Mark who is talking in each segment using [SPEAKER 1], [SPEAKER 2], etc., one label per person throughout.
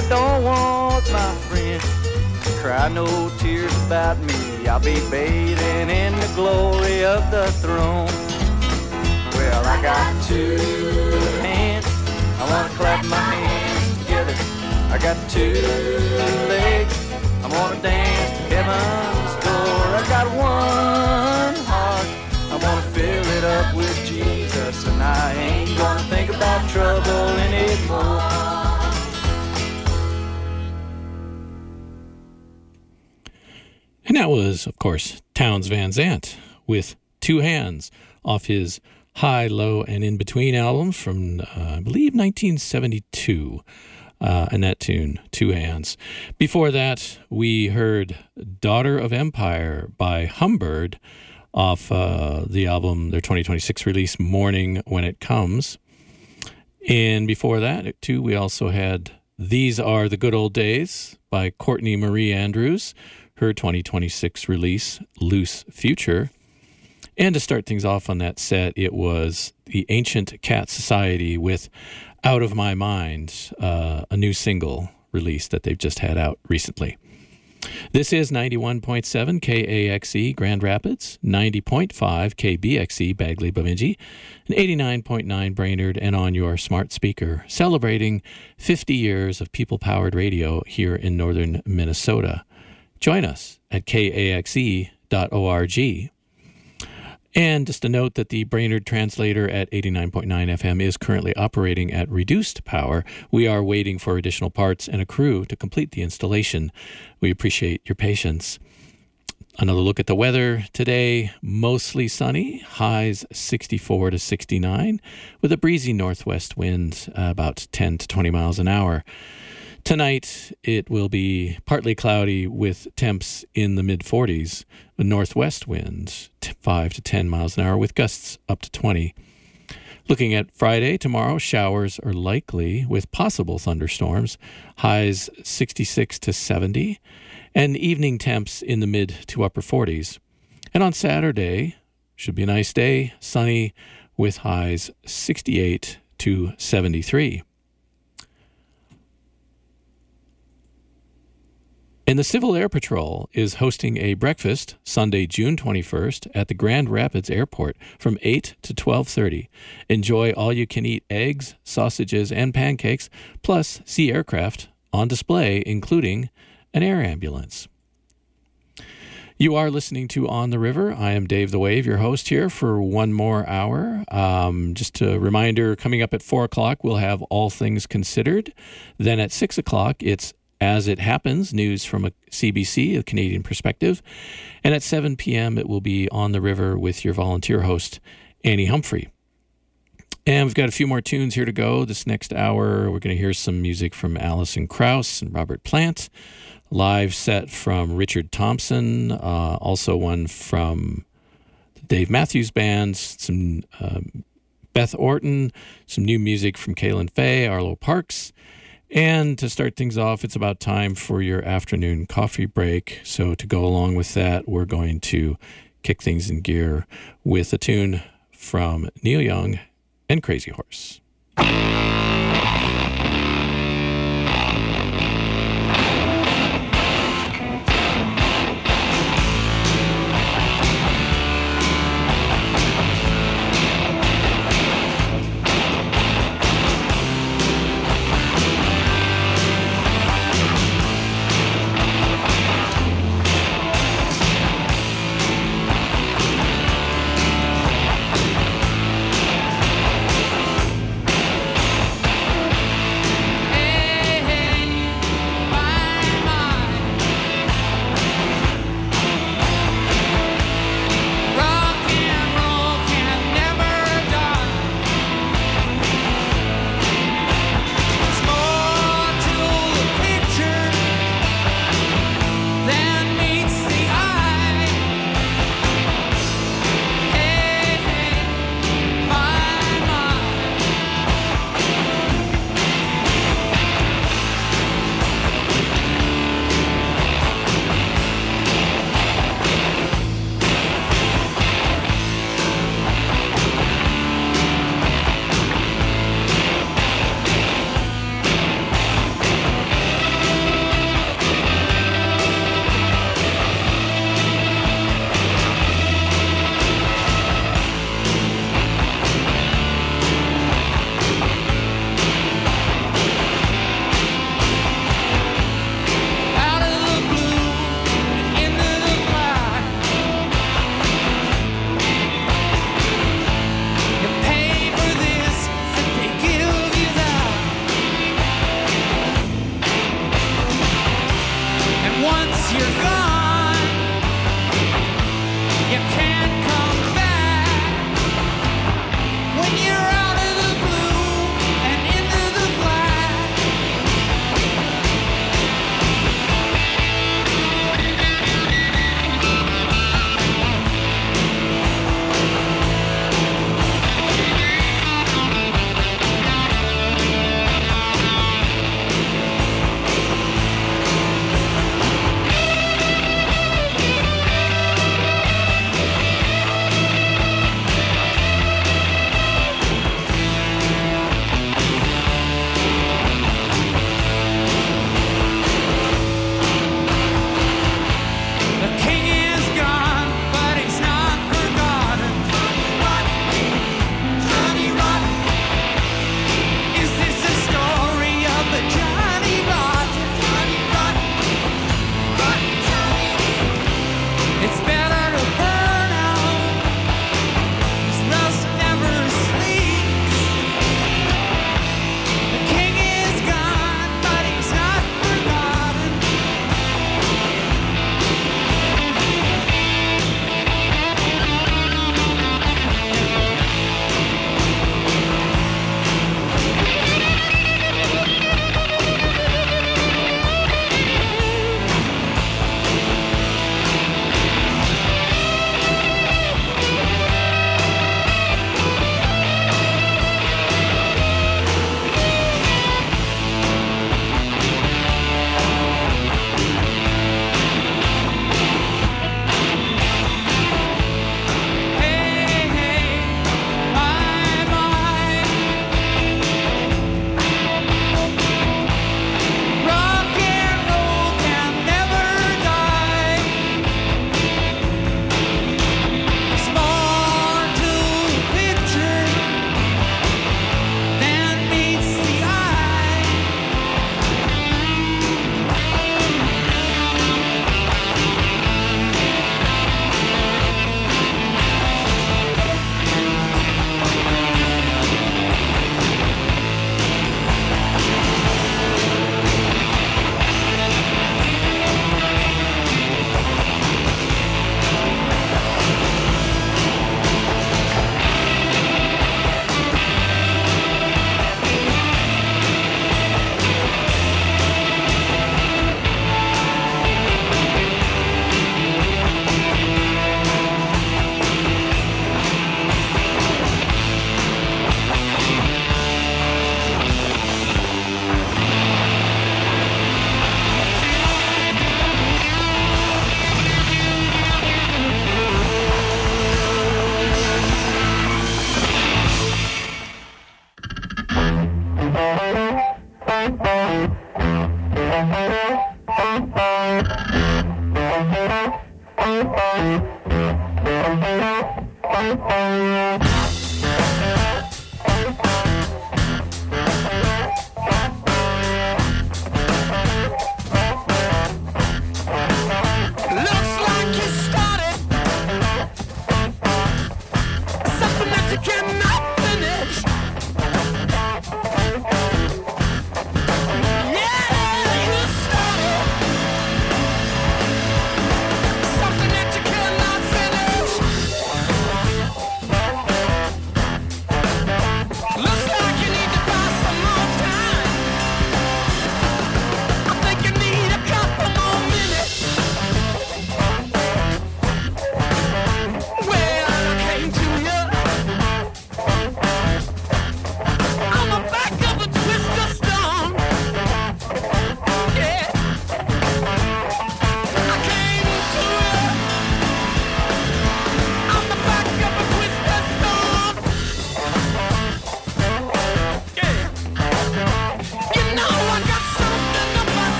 [SPEAKER 1] I don't want my friend to cry no tears about me. I'll be bathing in the glory of the throne. Well, I got two hands, I want to clap my hands together. I got two legs, I want to dance to heaven's door. I got one heart, I want to fill it up with Jesus, and I ain't gonna think about trouble anymore.
[SPEAKER 2] And that was, of course, Townes Van Zandt with Two Hands off his High, Low, and In Between album from, I believe, 1972. And that tune, Two Hands. Before that, we heard Daughter of Empire by Humbird off the album, their 2026 release, Morning When It Comes. And before that, too, we also had These Are the Good Old Days by Courtney Marie Andrews, her 2026 release, Loose Future. And to start things off on that set, it was the Ancient Cat Society with Out of My Mind, a new single release that they've just had out recently. This is 91.7 KAXE Grand Rapids, 90.5 KBXE Bagley Bemidji, and 89.9 Brainerd, and on your smart speaker, celebrating 50 years of people-powered radio here in northern Minnesota. Join us at kaxe.org. And just a note that the Brainerd translator at 89.9 FM is currently operating at reduced power. We are waiting for additional parts and a crew to complete the installation. We appreciate your patience. Another look at the weather today, mostly sunny, highs 64 to 69, with a breezy northwest wind about 10 to 20 miles an hour. Tonight, it will be partly cloudy with temps in the mid-40s, with northwest winds 5 to 10 miles an hour with gusts up to 20. Looking at Friday, tomorrow, showers are likely with possible thunderstorms, highs 66 to 70, and evening temps in the mid to upper 40s. And on Saturday, should be a nice day, sunny with highs 68 to 73. And the Civil Air Patrol is hosting a breakfast Sunday, June 21st at the Grand Rapids Airport from 8 to 12:30. Enjoy all-you-can-eat eggs, sausages, and pancakes, plus see aircraft on display, including an air ambulance. You are listening to On the River. I am Dave the Wave, your host here for one more hour. Just a reminder, coming up at 4 o'clock, we'll have All Things Considered. Then at 6 o'clock, it's As It Happens, news from a CBC, a Canadian perspective. And at 7 p.m., it will be On the River with your volunteer host, Annie Humphrey. And we've got a few more tunes here to go. This next hour, we're going to hear some music from Alison Krauss and Robert Plant. Live set from Richard Thompson. Also one from the Dave Matthews Band. Some Beth Orton. Some new music from Kaylin Faye, Arlo Parks. And to start things off, it's about time for your afternoon coffee break. So to go along with that, we're going to kick things in gear with a tune from Neil Young and Crazy Horse.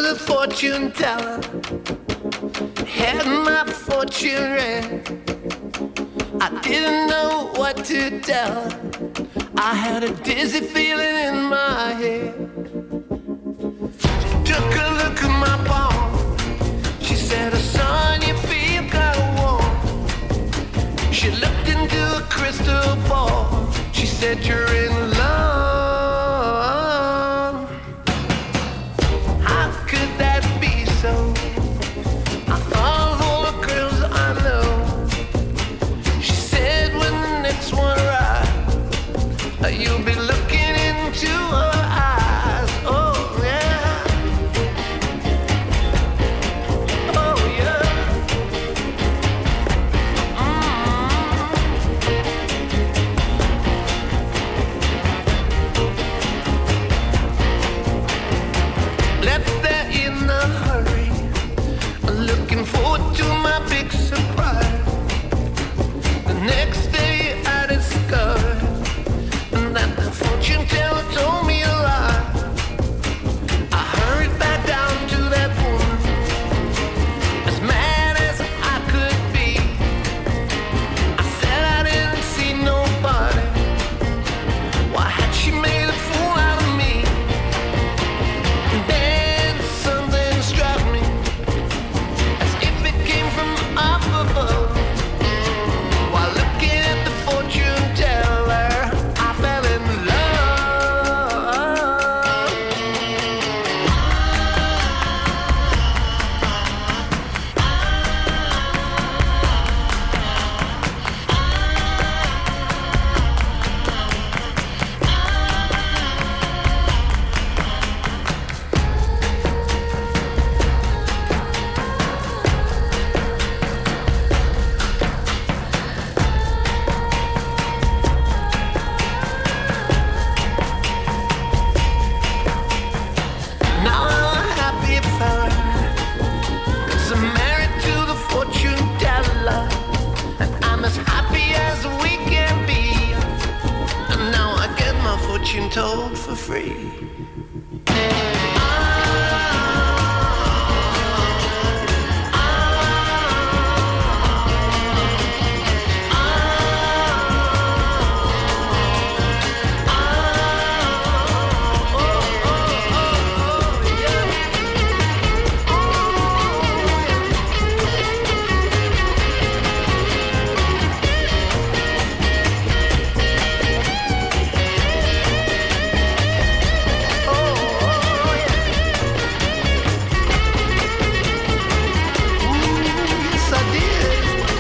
[SPEAKER 3] the fortune teller, had my fortune read. I didn't know what to tell her. I had a dizzy feeling in my head. She took a look at my palm. She said, "Oh, son, you feel kind of warm." She looked into a crystal ball. She said, "You're in love." How could that be so? I thought of all the girls I know. She said, "When the next one arrives, you'll be looking into her eyes." Oh yeah. Oh yeah. Left there in a hurry, looking forward to my big surprise. The next day I discovered that the fortune teller told me a lie. I hurried back down to that woman, as mad as I could be. I said I didn't see nobody. Why had she made a fool out of me? And then something struck me, as if it came from up above. While looking at the fortune teller, I fell in love. Now I'm a happy fella, 'cause I'm married to the fortune teller, and I'm as happy as we can be. And now I get my fortune told for free. Yes, I did.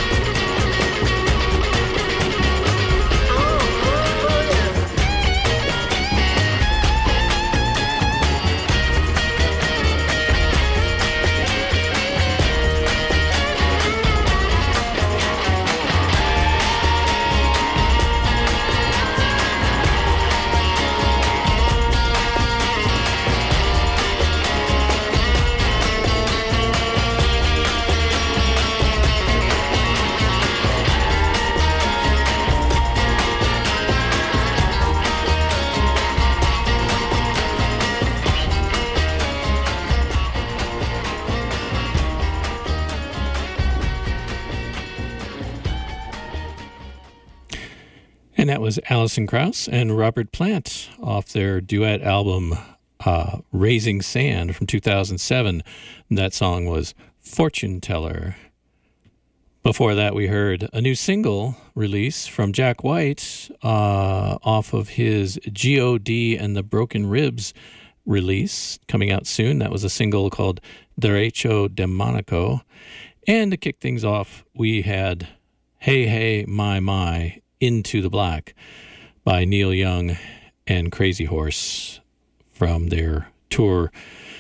[SPEAKER 2] And that was Alison Krauss and Robert Plant off their duet album Raising Sand from 2007. That song was Fortune Teller. Before that, we heard a new single release from Jack White off of his G.O.D. and the Broken Ribs release coming out soon. That was a single called Derecho Demonico. And to kick things off, we had Hey Hey My Into the Black by Neil Young and Crazy Horse from their tour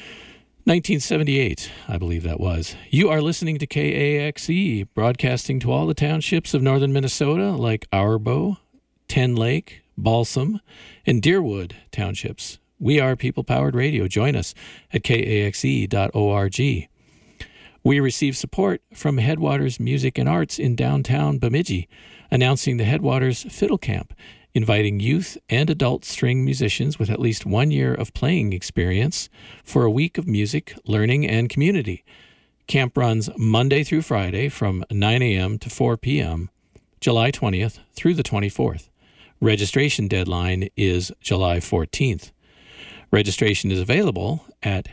[SPEAKER 2] 1978, I believe that was. You are listening to KAXE, broadcasting to all the townships of northern Minnesota like Auerbo, Ten Lake, Balsam, and Deerwood townships. We are people-powered radio. Join us at kaxe.org. We receive support from Headwaters Music and Arts in downtown Bemidji, announcing the Headwaters Fiddle Camp inviting youth and adult string musicians with at least 1 year of playing experience for a week of music, learning, and community. Camp runs Monday through Friday from 9 a.m. to 4 p.m., July 20th through the 24th. Registration deadline is July 14th. Registration is available at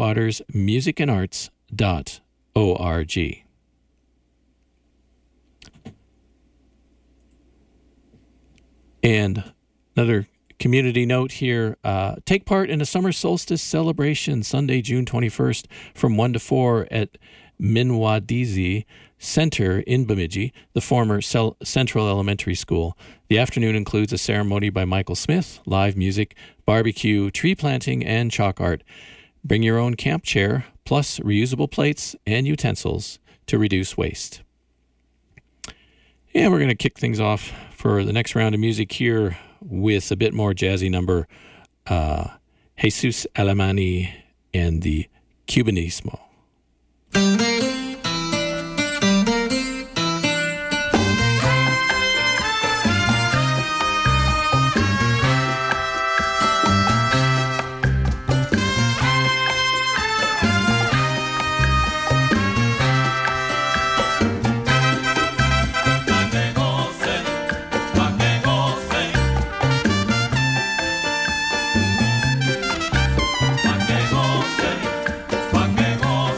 [SPEAKER 2] headwatersmusicandarts.org. And another community note here, take part in a summer solstice celebration Sunday, June 21st from 1 to 4 at Minwadizi Center in Bemidji, the former Central Elementary School. The afternoon includes a ceremony by Michael Smith, live music, barbecue, tree planting, and chalk art. Bring your own camp chair, plus reusable plates and utensils to reduce waste. And we're going to kick things off for the next round of music here with a bit more jazzy number, Jesus Alemany and the Cubanismo.
[SPEAKER 4] Pa' que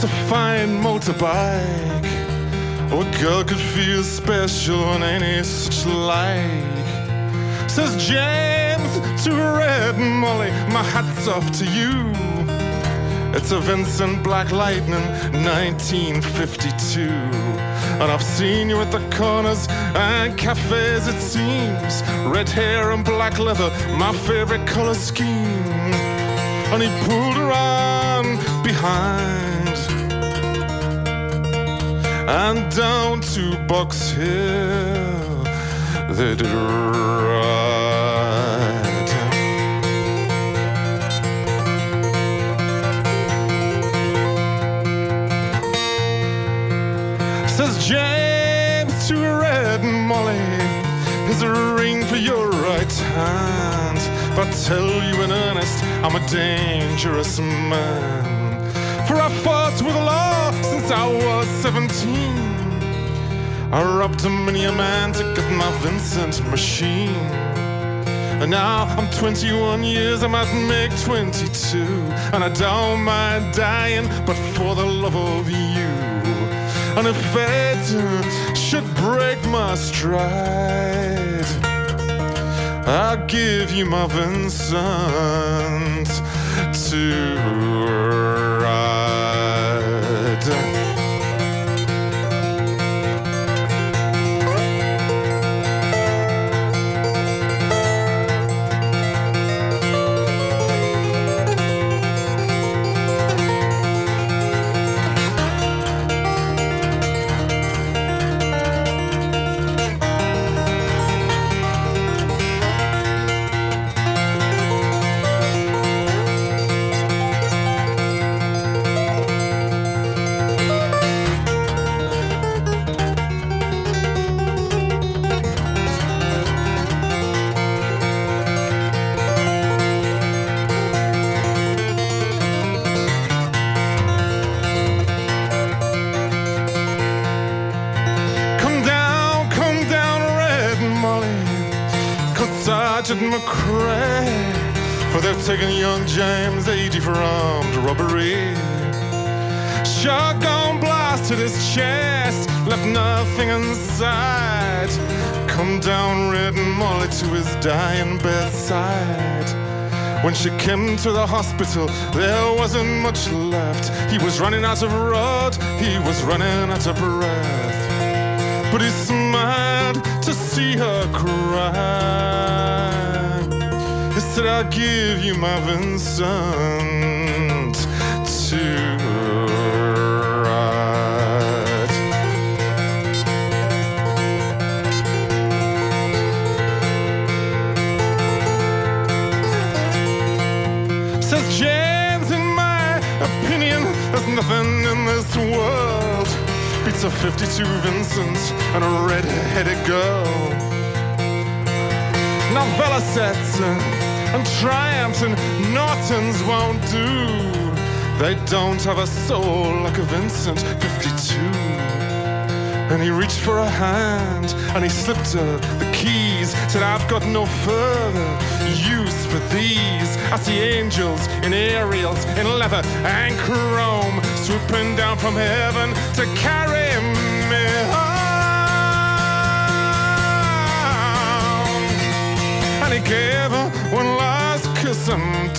[SPEAKER 4] It's a fine motorbike. Oh, a girl could feel special on any such like. Says James to Red Molly, my hat's off to you. It's a Vincent Black Lightning 1952. And I've seen you at the corners and cafes, it seems. Red hair and black leather, my favorite color scheme. And he pulled her on behind and down to Box Hill they did ride. Says James to Red Molly, here's a ring for your right hand, but I tell you in earnest, I'm a dangerous man. For I fought with the law since I was 17. I robbed many a man to get my Vincent machine. And now I'm 21 years, I might make 22. And I don't mind dying, but for the love of you. And if fate should break my stride, I'll give you my Vincent to ride. McCrae, for they've taken young James 80 for armed robbery. Shotgun blasted his chest, left nothing inside. Come down Red Molly to his dying bedside. When she came to the hospital, there wasn't much left. He was running out of road, he was running out of breath. But he smiled to see her cry. He said, I'll give you my Vincent to ride. Says James, in my opinion, there's nothing in this world beats a 52 Vincent and a red-headed girl. Now Velocets and Triumphs and Nortons won't do. They don't have a soul like a Vincent 52. And he reached for a hand and he slipped her the keys. Said, I've got no further use for these. I see angels in aerials, in leather and chrome, swooping down from heaven to carry me home. And he gave her one last kiss and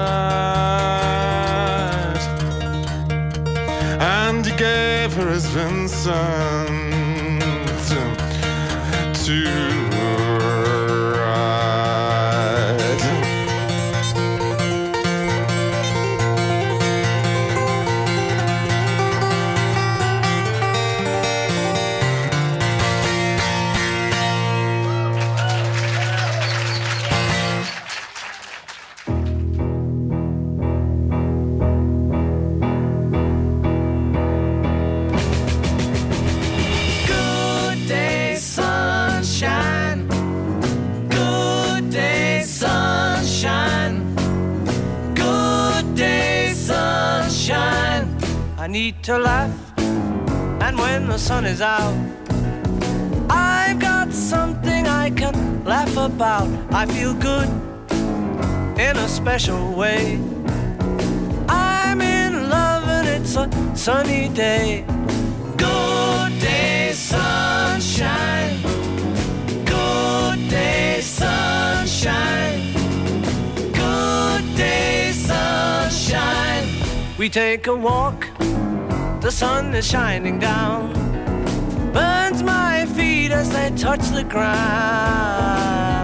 [SPEAKER 4] died. And he gave her his Vincent to ride.
[SPEAKER 5] I need to laugh, and when the sun is out, I've got something I can laugh about. I feel good in a special way. I'm in love and it's a sunny day. Good day, sunshine. Good day, sunshine. Good day, sunshine. We take a walk, the sun is shining down, burns my feet as they touch the ground.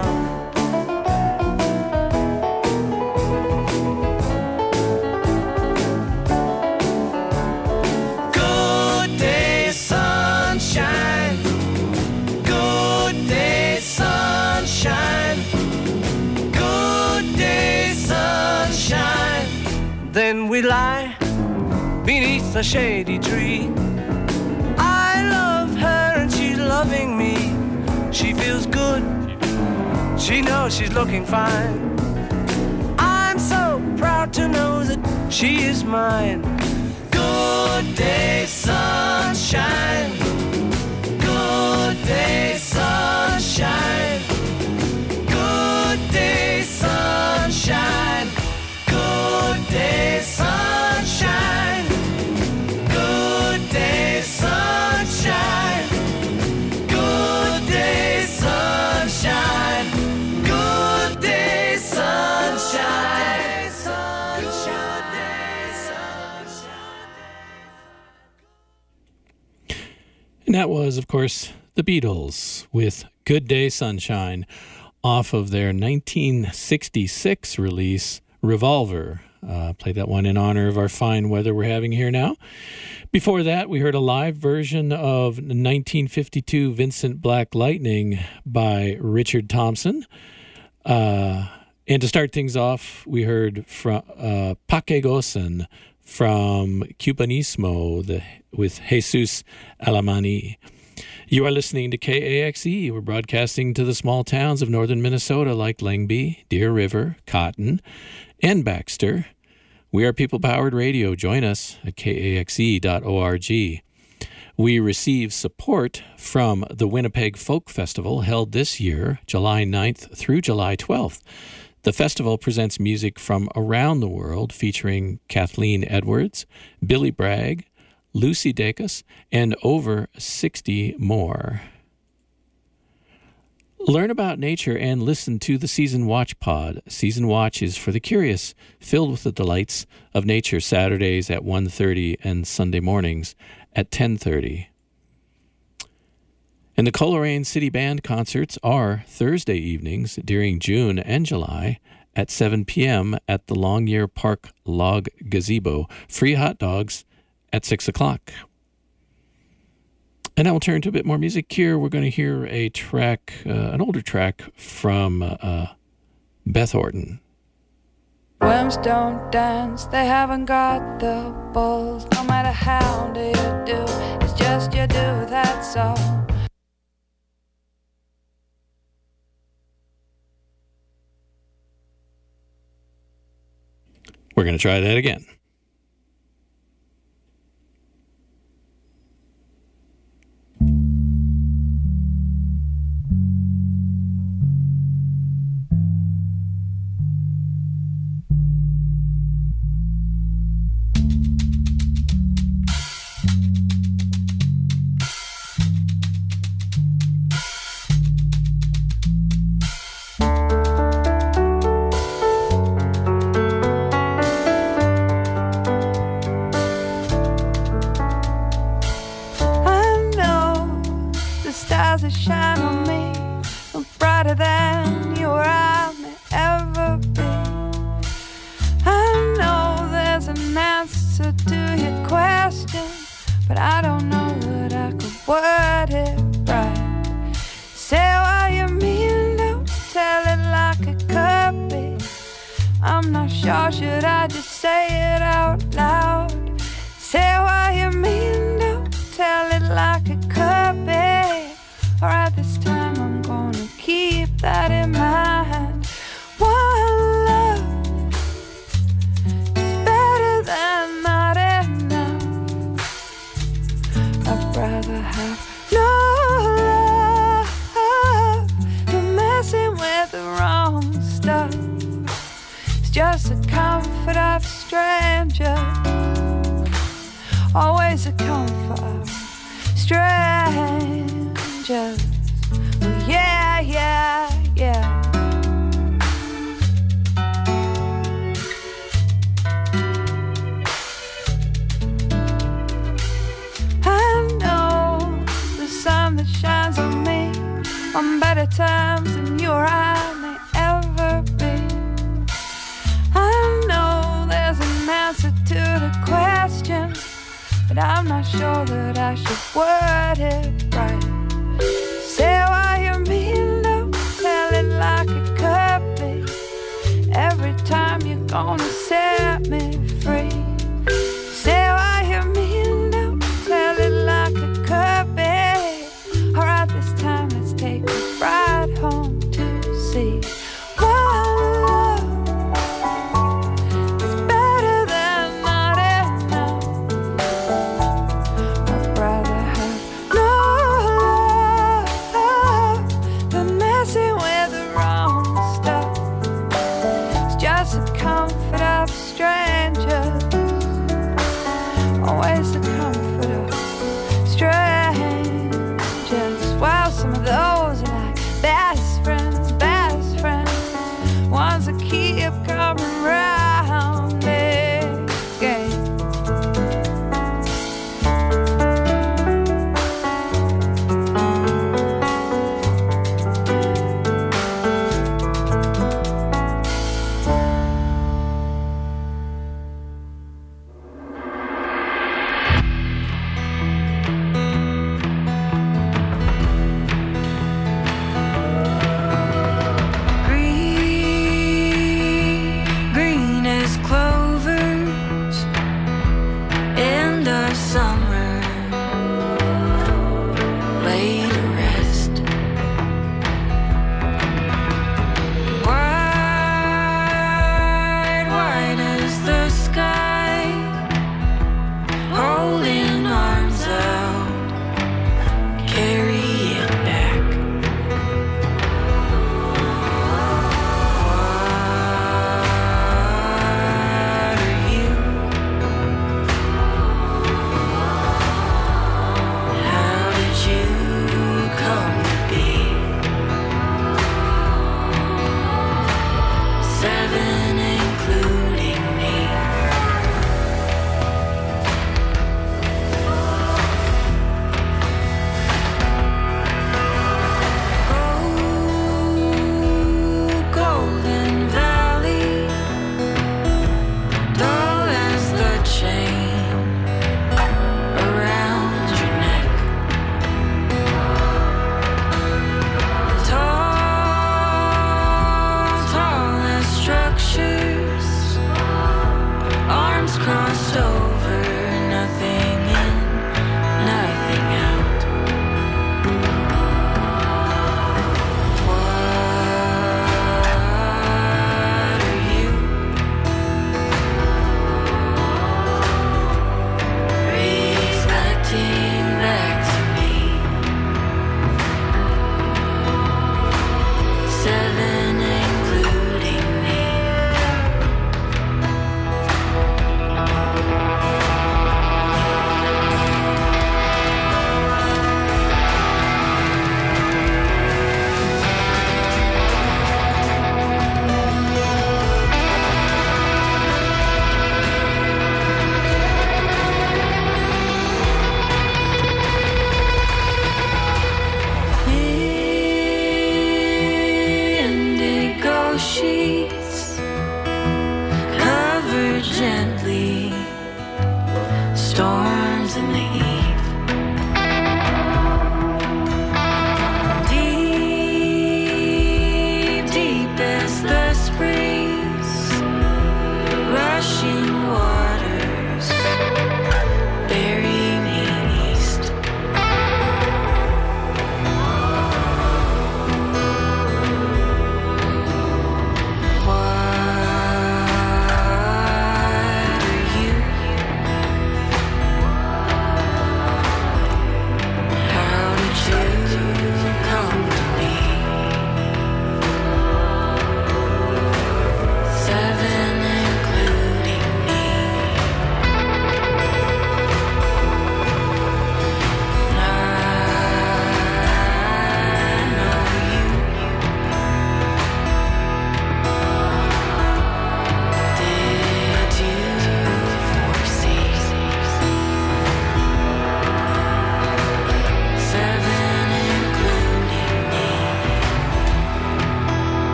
[SPEAKER 5] Good day, sunshine. Good day, sunshine. Good day, sunshine. Then we lie beneath a shady tree. I love her and she's loving me. She feels good, she knows she's looking fine. I'm so proud to know that she is mine. Good day, sunshine. Good day, sunshine. Good day, sunshine. Good day, sunshine. Good day, sunshine. Good day, sunshine. Good day, sunshine.
[SPEAKER 2] And that was, of course, the Beatles with Good Day, Sunshine off of their 1966 release, Revolver. Played that one in honor of our fine weather we're having here now. Before that, we heard a live version of 1952 Vincent Black Lightning by Richard Thompson. And to start things off, we heard from Paque Gosen from Cubanismo with Jesus Alamani. You are listening to KAXE. We're broadcasting to the small towns of northern Minnesota like Lengby, Deer River, Cotton, and Baxter. We are people-powered radio. Join us at kaxe.org. We receive support from the Winnipeg Folk Festival held this year, July 9th through July 12th. The festival presents music from around the world featuring Kathleen Edwards, Billy Bragg, Lucy Dacus, and over 60 more. Learn about nature and listen to the Season Watch Pod. Season Watch is for the curious, filled with the delights of nature, Saturdays at 1:30 and Sunday mornings at 10:30. And the Coleraine City Band concerts are Thursday evenings during June and July at 7 p.m. at the Longyear Park Log Gazebo. Free hot dogs at 6 o'clock. And now we'll turn to a bit more music here. We're going to hear a track, an older track from Beth Orton.
[SPEAKER 6] Worms don't dance, they haven't got the balls. No matter how do you do, it's just you do, that's all.
[SPEAKER 2] We're going to try that again.
[SPEAKER 6] Shine on me, brighter than you or I may ever be. I know there's an answer to your question, but I don't know that I could word it right. Say what you mean, don't tell it like it could be. I'm not sure, should I just say it out loud? Say what you mean, don't tell it like it could be. Alright, this time I'm gonna keep that in mind. One love is better than not enough. I'd rather have no love than messing with the wrong stuff. It's just the comfort of strangers. always a comfort. Strangers, oh, yeah, yeah, yeah. I know the sun that shines on me on better times than you or I may ever be. I know there's an answer to the question, but I'm not sure that I should word it right. Say what you mean, don't tell it like it could be. Every time you're gonna set me free. Say what you mean, don't tell it like it could be. Alright, this time let's take a ride home to see. Whoa, it's better than not enough. I'd rather have no love than messing with the wrong stuff. It's just a comfort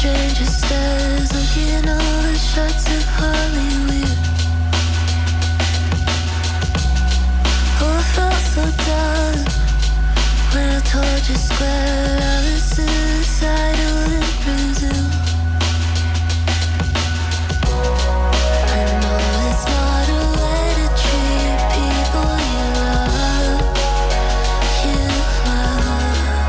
[SPEAKER 7] stranger stares, looking over shots of Hollywood. Oh, I felt so done when I told you square I was suicidal in Brazil. I know it's not a way to treat people you love, you love.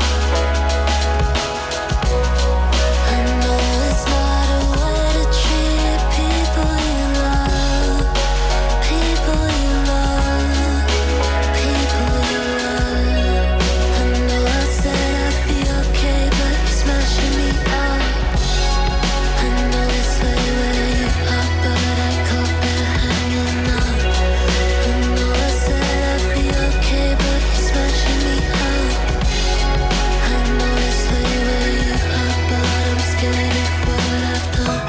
[SPEAKER 7] I know it's not a way to treat people you love, people you love, people you love. I know I said I'd be okay, but you're smashing me out. I know it's way where you are, but I caught it hanging out. I know I said I'd be okay, but you're smashing me out. I know it's way where you are, but I'm scared of what I've done.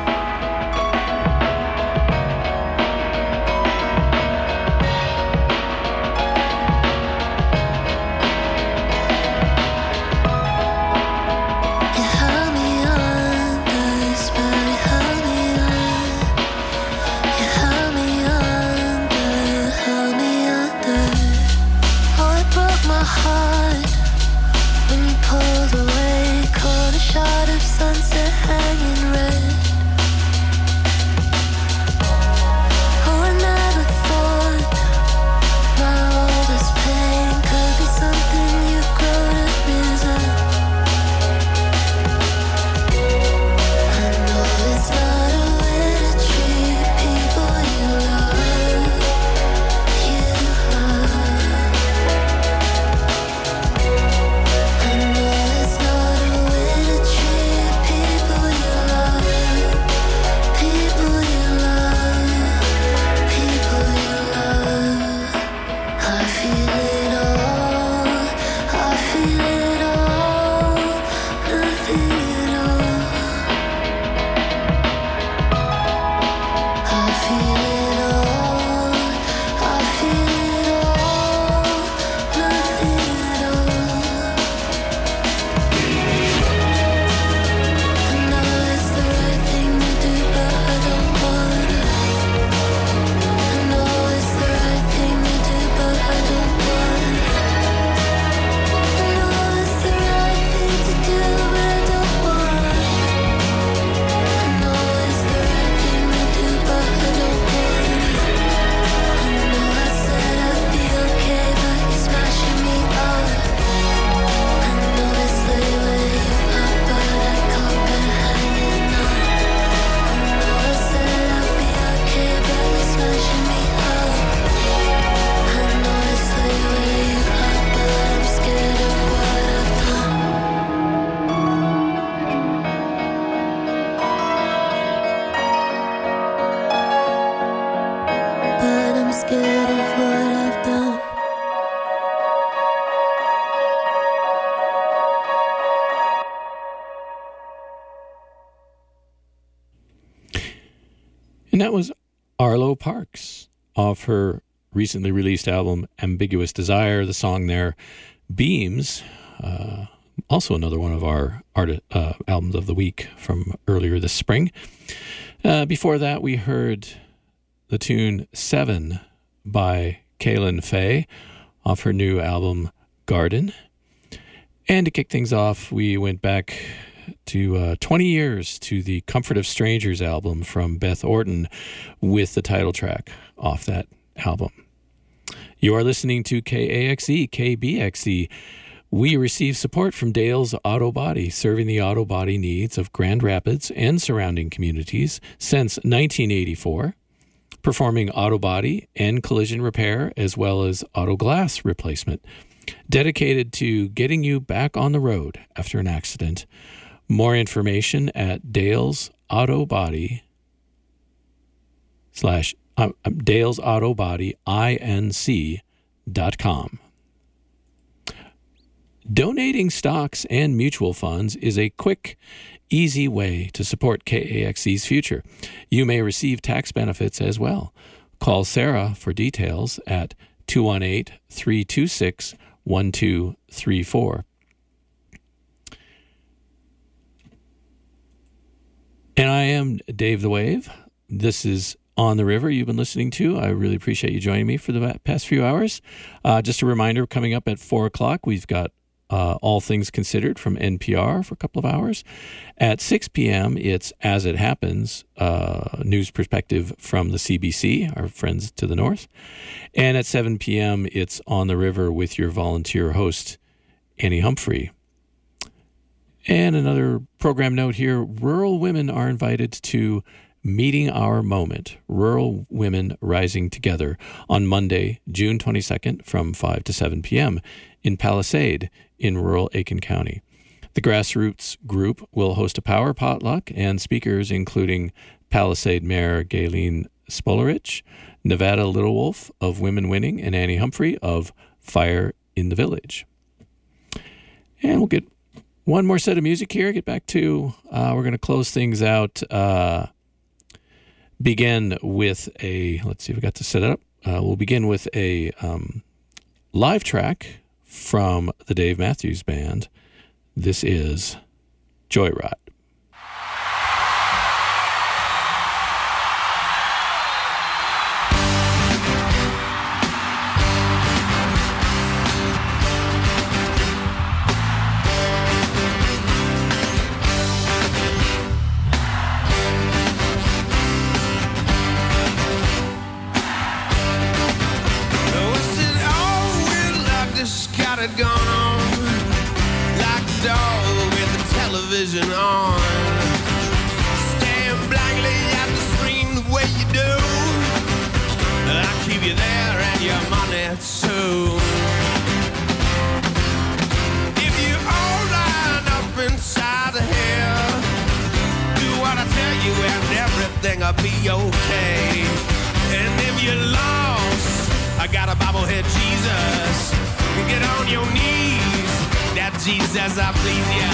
[SPEAKER 7] You held me under, but you held me on. You held me under, held me under. Oh, it broke my heart when you pulled away, caught a shot of sunset hanging red. Oh, I never thought my oldest pain could be something you grow to resent. I know it's not a way to treat people you love, you love. I know it's not a way to treat people you love, people you love, people you love. I feel it all, I feel it all, nothing at all. I feel it all, I feel it all, nothing at all. I know it's the right thing to do, but I don't wanna. I know it's the right thing to do, but I don't wanna. I know it's the right thing to do, but I don't wanna. I know it's the right thing to do, but I don't wanna. I know I said I'd be okay, but you're smashing me out. I know it's the way you are, but I caught it hanging out. I know I said I'd be okay, but you're smashing me out. I know it's the way you are, but I'm scared of what I've done. But I'm scared of what I've done.
[SPEAKER 2] And that was Arlo Parks off her recently released album Ambiguous Desire. The song there, Beams, also another one of our albums of the week from earlier this spring. Before that, we heard the tune 7 by Kaylin Faye off her new album Garden. And to kick things off, we went back to 20 years to the Comfort of Strangers album from Beth Orton with the title track off that album. You are listening to KAXE, KBXE. We receive support from Dale's Auto Body, serving the auto body needs of Grand Rapids and surrounding communities since 1984, performing auto body and collision repair as well as auto glass replacement, dedicated to getting you back on the road after an accident. More information at Dale's Auto Body Dale's Auto Body INC.com. Donating stocks and mutual funds is a quick, easy way to support KAXE's future. You may receive tax benefits as well. Call Sarah for details at 218-326-1234. And I am Dave the Wave. This is On the River you've been listening to. I really appreciate you joining me for the past few hours. Just a reminder, coming up at 4 o'clock, we've got All Things Considered from NPR for a couple of hours. At 6 p.m., it's As It Happens, news perspective from the CBC, our friends to the north. And at 7 p.m., it's On the River with your volunteer host, Annie Humphrey. And another program note here, rural women are invited to Meeting Our Moment, Rural Women Rising Together, on Monday, June 22nd from 5 to 7 p.m. in Palisade in rural Aiken County. The grassroots group will host a power potluck and speakers including Palisade Mayor Gayleen Spolarich, Nevada Little Wolf of Women Winning, and Annie Humphrey of Fire in the Village. And we'll get one more set of music here. Get back to, we're going to close things out. Begin with a, let's see if we got to set it up. We'll begin with a live track from the Dave Matthews Band. This is Joyride.
[SPEAKER 3] Got it going on like a dog with the television on. Staring blankly at the screen the way you do. I keep you there and your money too. If you all line up inside of here, do what I tell you and everything'll be okay. And if you're lost, I got a bobblehead Jesus. Get on your knees, that Jesus, I please ya.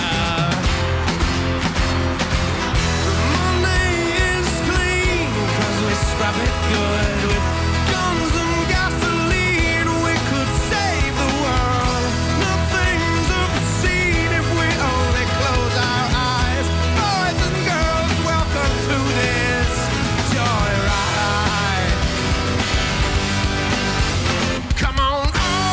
[SPEAKER 3] Money is clean, 'cause we scrub it good. With guns and gasoline, we could save the world. Nothing's obscene if we only close our eyes. Boys and girls, welcome to this joyride. Come on.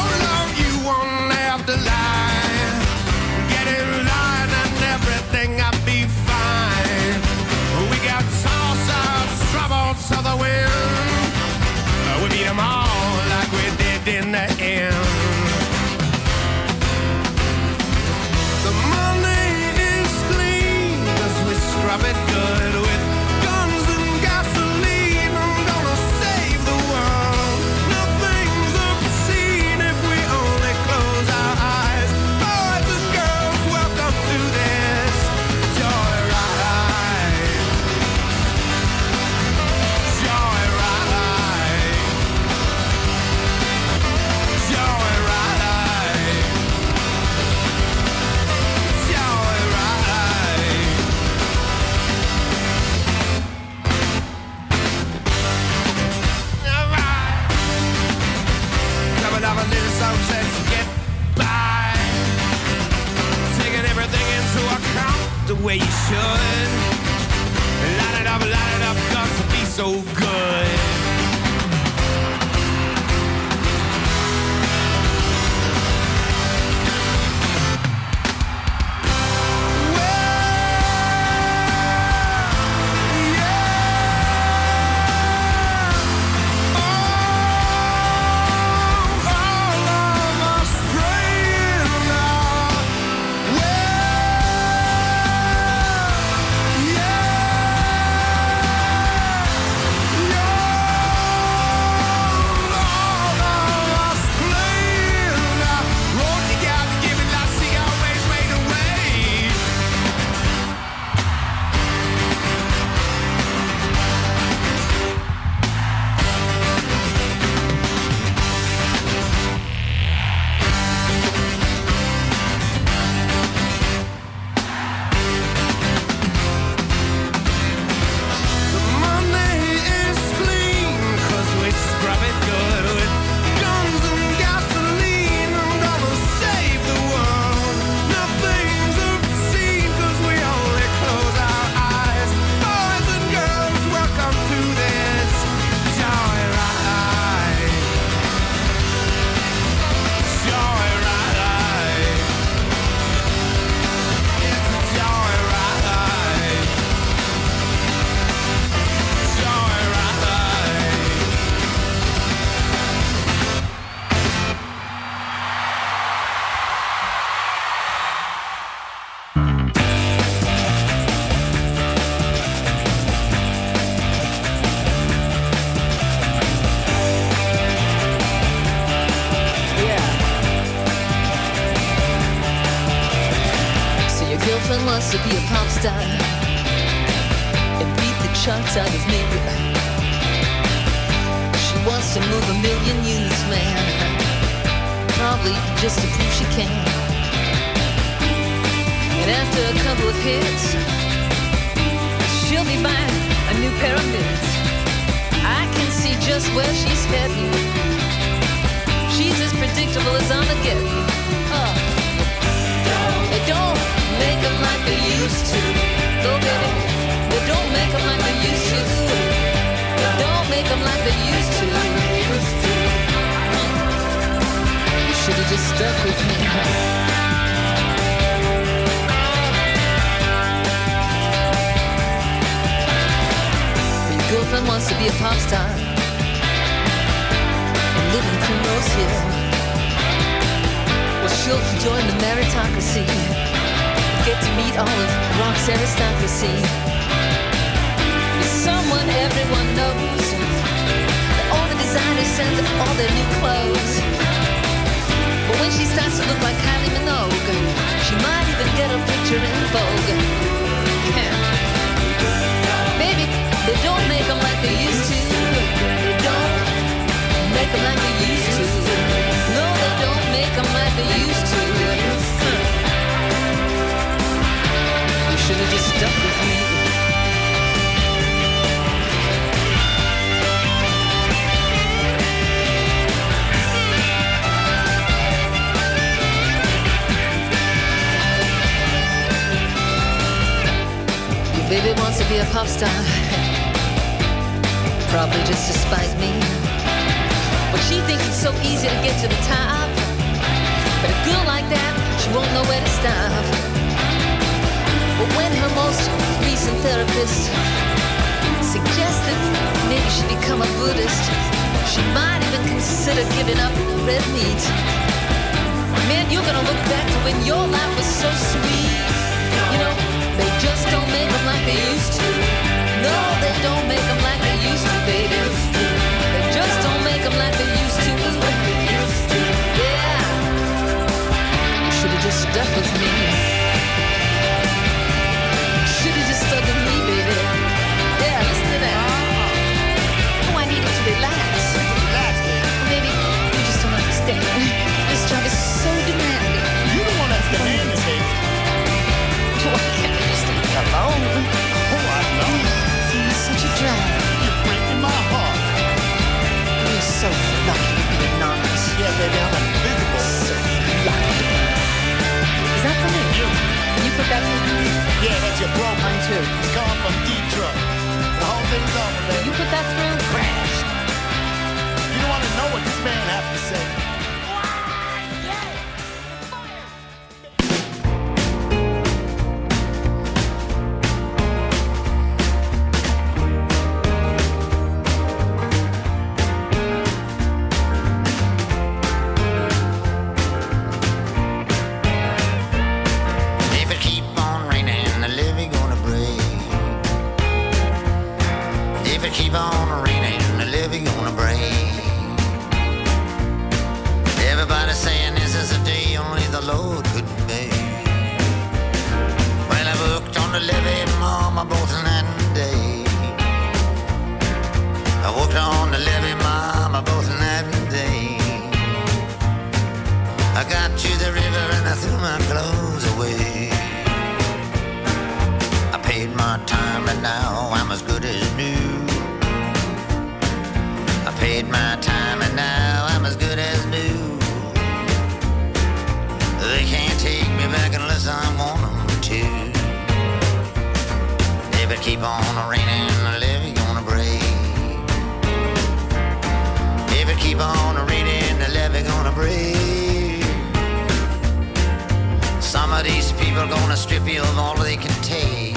[SPEAKER 3] The line, get in line and everything'll be fine. We got toss-ups, trouble to the wind. We beat them all like we did in the end. The money is clean, 'cause we scrub it good with guns and gasoline. I'm gonna save the world. Nothing's obscene if we only close our eyes. Boys and girls, welcome to this joyride. Joyride. Joyride. Joyride. All right. Coming up a little song says get by. Taking everything into account the way you should. Line it up, cause to be so good. Yeah.
[SPEAKER 8] wants to be a pop star and beat the charts out of me. She wants to move 1 million units, man, probably just to prove she can. And after a couple of hits, she'll be buying a new pair of mitts. I can see just where she's heading. She's as predictable as Armageddon. They don't make them like they used to. No, baby, they don't make them like they used to. They don't make them like they used to. You should have just stuck with me. Your girlfriend wants to be a pop star and live in Primrose Hill. Well, she'll join the meritocracy, get to meet all of rock's aristocracy. You're someone everyone knows. All the designers send all their new clothes. But when she starts to look like Kylie Minogue, she might even get a picture in Vogue. Yeah. Baby, they don't make them like they used to. They don't make them like they used to. No, they don't make them like they used to. You should have just stuck with me. Your baby wants to be a pop star, probably just to spite me. But she thinks it's so easy to get to the top. But a girl like that, she won't know where to stop. But when her most recent therapist suggested maybe she become a Buddhist, she might even consider giving up red meat. Man, you're gonna look back to when your life was so sweet. You know, they just don't make them like they used to. No, they don't make them like they used to, baby. They just don't make them like they used to. Yeah. You should have just stuck with me. Should have just stuck with me, baby. Yeah, listen to that. Oh, I need you to relax.
[SPEAKER 9] Relax, baby.
[SPEAKER 8] Baby, you just don't understand. This job is so demanding.
[SPEAKER 9] You the one that's demanding, baby.
[SPEAKER 8] Why can't I just leave me alone?
[SPEAKER 9] Oh, I know.
[SPEAKER 8] You're such a drag.
[SPEAKER 9] You're breaking my heart.
[SPEAKER 8] You're so lucky to be anonymous.
[SPEAKER 9] Yeah, baby, I'm invisible.
[SPEAKER 8] So lucky. Is that for me? Can you put that for me?
[SPEAKER 9] Yeah, that's your bro.
[SPEAKER 8] Mine too.
[SPEAKER 9] It's coming from Detroit. The whole thing's over,
[SPEAKER 8] Can
[SPEAKER 9] baby.
[SPEAKER 8] you put that through?
[SPEAKER 9] Crash. You don't want to know what this man has to say.
[SPEAKER 10] If it keep on raining, the levee gonna break. If it keep on raining, the levee gonna break. Everybody saying this is a day only the Lord could make. Well, I booked on the levee, Mama, both night and day. I worked on the levee, Mama, both night and day. I got to the river and I threw my clothes away. I paid my time and now I'm as good as new. I paid my time and now I'm as good as new. They can't take me back unless I want them to. If it keep on raining, the levee gonna break. If it keep on raining, the levee gonna break. Some of these people gonna strip you of all they can take.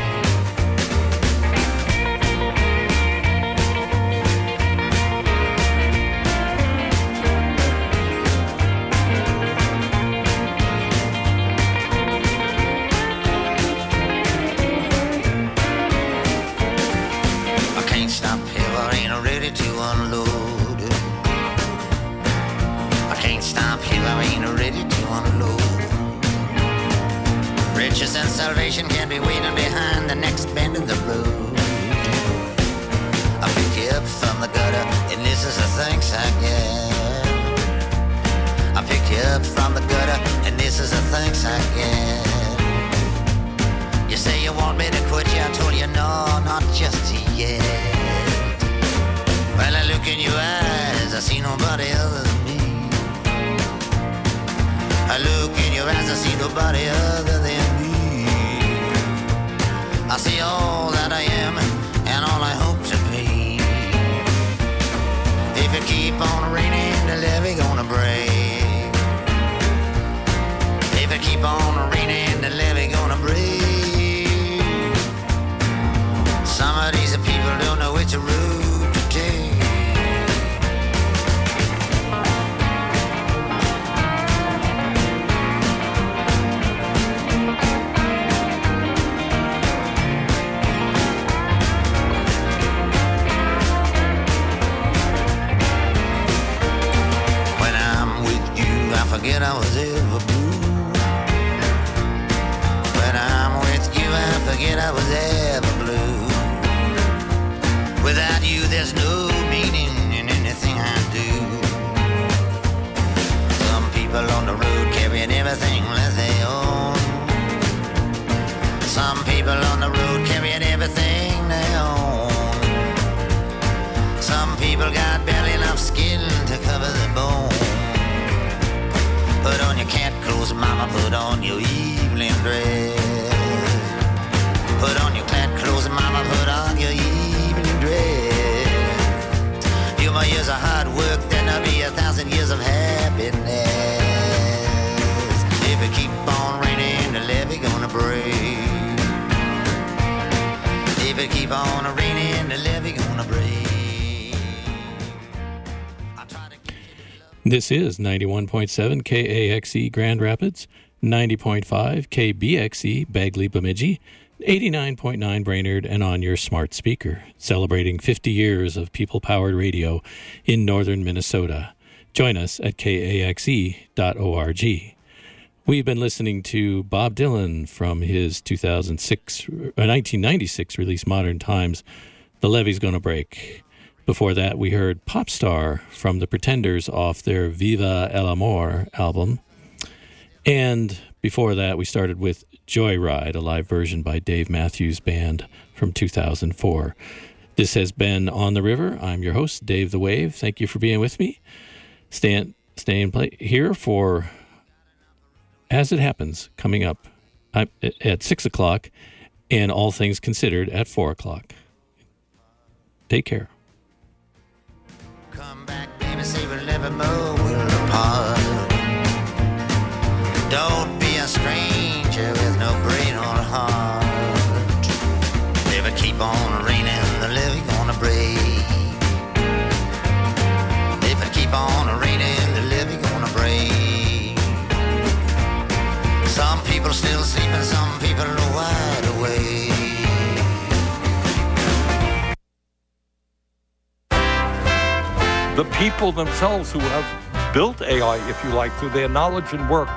[SPEAKER 10] I can't stop here, I ain't ready to unload. I can't stop here, I ain't ready to unload. Riches and salvation can be waiting behind the next bend in the road. I pick you up from the gutter, and this is the thanks I get. I pick you up from the gutter, and this is the thanks I get. You say you want me to quit you, I told you no, not just yet. Well, I look in your eyes, I see nobody other than me. I look in your eyes, I see nobody other than me. I see all that I am and all I hope to be. If you keep on raining, the levee gonna break. If you keep on raining, the levee gonna break. Some of these people don't know which route to take. Forget I was ever blue. When I'm with you, I forget I was ever blue. Without you, there's no meaning in anything I do. Some people on the road carrying everything that they own. Some people on the road carrying everything they own. Some people got barely enough skin to cover their bone. Put on your cat clothes, mama, put on your evening dress. Put on your cat clothes, mama, put on your evening dress. Few more years of hard work, then there'll be 1,000 years of happiness. If it keep on raining, the levee gonna break. If it keep on raining, the levee gonna break.
[SPEAKER 2] This is 91.7 KAXE Grand Rapids, 90.5 KBXE Bagley Bemidji, 89.9 Brainerd, and on your smart speaker, celebrating 50 years of people-powered radio in northern Minnesota. Join us at kaxe.org. We've been listening to Bob Dylan from his 1996 release, Modern Times, The Levee's Gonna Break. Before that, we heard Pop Star from The Pretenders off their Viva el Amor album. And before that, we started with Joyride, a live version by Dave Matthews Band from 2004. This has been On the River. I'm your host, Dave the Wave. Thank you for being with me. Stay here for As It Happens, coming up at 6 o'clock, and All Things Considered at 4 o'clock. Take care.
[SPEAKER 10] Come back, baby, say we'll never more apart. Don't be a stranger with no brain or heart. If it keep on raining, the levee gonna break. If it keep on raining, the levee gonna break. Some people still sleeping, some people are wide awake.
[SPEAKER 11] The people themselves who have built AI, if you like, through their knowledge and work,